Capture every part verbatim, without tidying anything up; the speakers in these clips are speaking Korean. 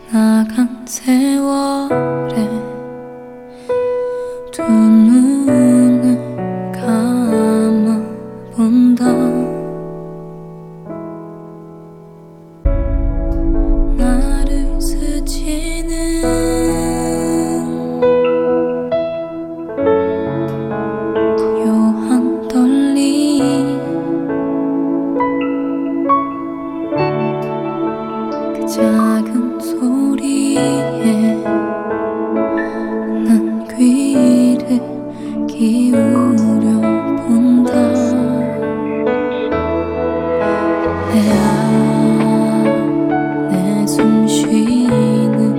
나간 세월에 두 눈을 감아본다. 나를 스치는 고요한 떨림, 그 작은 소리에 난 귀를 기울여 본다. 내 안에 숨 쉬는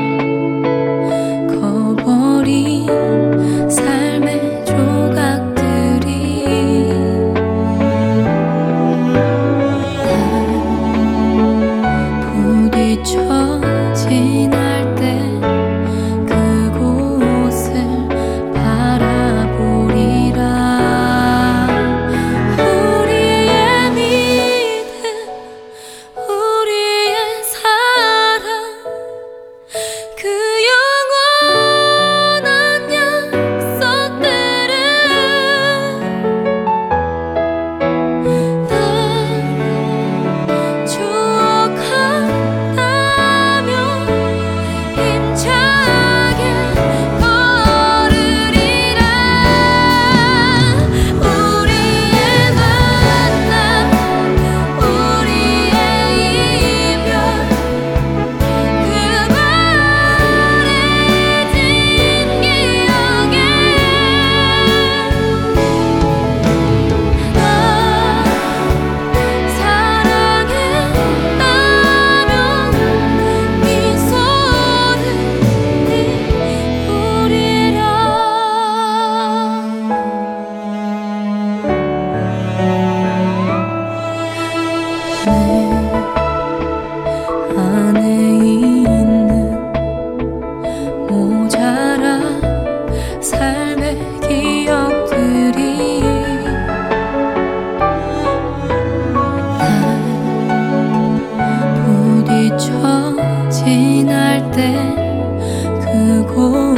커버린 삶의 조각들이 날 부딪혀 지날 때 그곳을 바라보리라. 우리의 믿음, 우리의 사랑, 그 영원한 약속들을 난 추억한다며 힘차게 걸으리라. 우리의 만남, 우리의 이별, 그 바래진 기억에 나 사랑했다며 미소를 띠우리라. 내 안에 있는 모자란 삶의 기억들이 날 부딪혀 지날 때 그곳